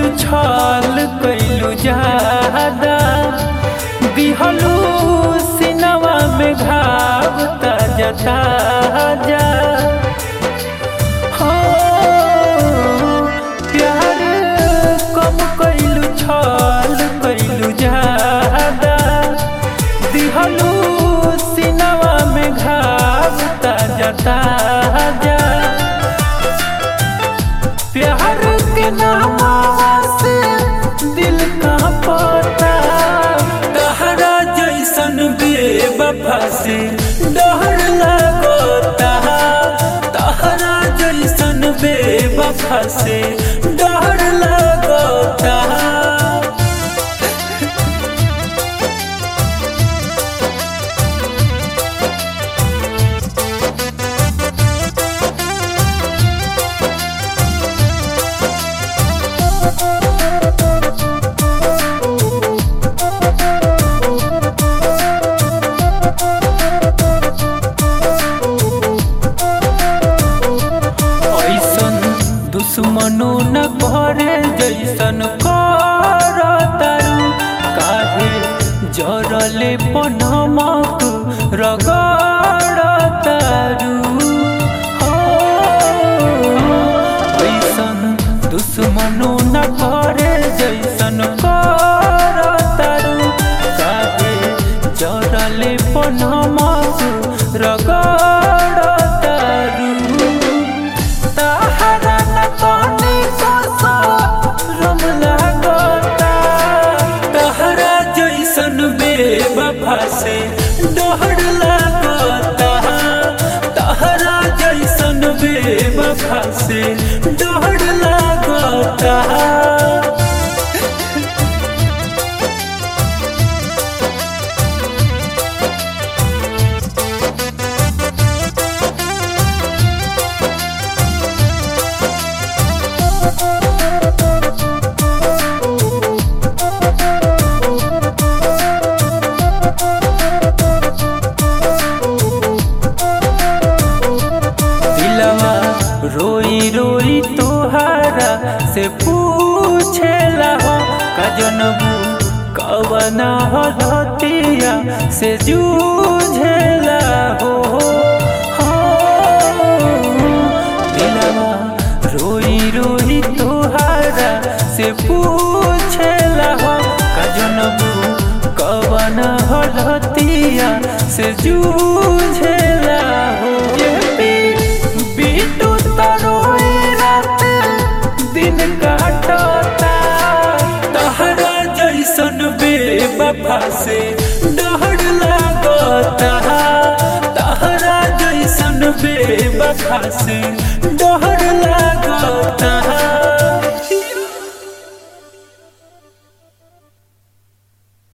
छल कैलू ज्यादा, दिहलू सिनवा में घाव ताजा ताजा। हो प्यार कम कैलू छल कैलू ज्यादा, दिहलू सिनवा में घाव ताजा ताजा। प्यार के नाम से दिल का पता, तहरा जैसन बेवफा से डर लगता, तहरा जैसन बेवफा से डर लगता। दुश्मनो न करे जैसन करतारू, काहे जरले पनमक रगड़तारू। हो ऐसन दुश्मनो न करे जैसन करतारू, काहे जरले पनमक रगड़तारू। बेवफा से डर लगता, तहरा जैसन बेवफा से डर लगता। रोई रोई तोहारा से पूछेला हो, कजनबू कवना हतिया से जूझेला हो। दिलवा रोई रोई तोहारा से पूछेला हो, कजनबू कवना हतिया से जूझेला हो। दिन काटता, तहरा जैसन बेवफा से डर लगता, तहरा जैसन बेवफा से